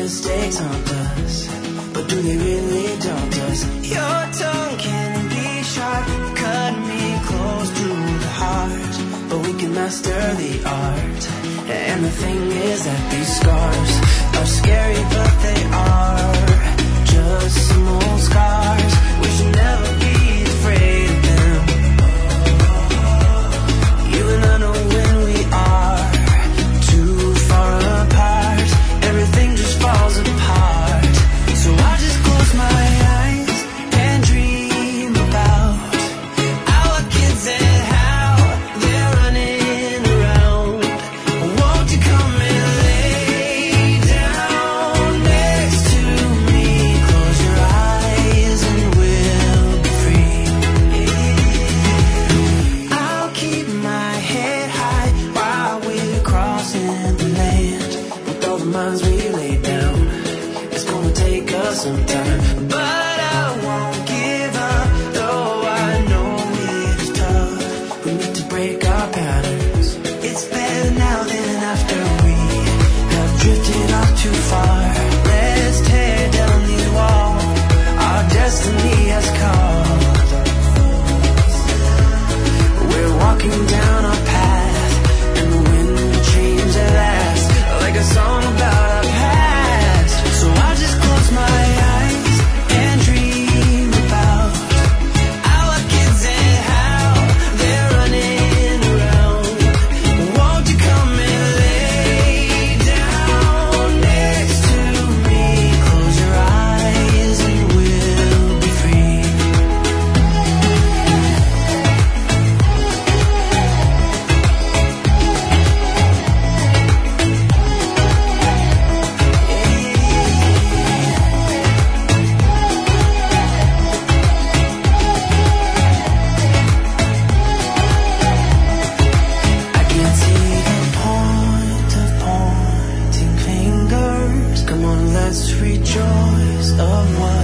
mistakes haunt us, but do they really daunt us? Your tongue can be sharp, cut me close to the heart, but we can master the art. And the thing is that these scars are scary, but they are just some old scars. We should never be afraid of them. You and I know when we are too far apart, everything just falls apart. So I just close my eyes and dream about our kids and how they're running around. Won't you come and lay down next to me? Close your eyes and we'll be free. I'll keep my head high while we're crossing the land. With all the minds we lay down, it's gonna take us some time, but I won't give up, though I know it's tough. We need to break our patterns. It's better now than after we have drifted off too far. Let's tear down these walls our destiny has called. We're walking down our path, and the wind will change at last, like a song about our past. So I just close my eyes and dream about our kids and how they're running around. Won't you come and lay down next to me? Close your eyes and we'll be free. I can't see the point of pointing fingers. Come on, let's rejoice of what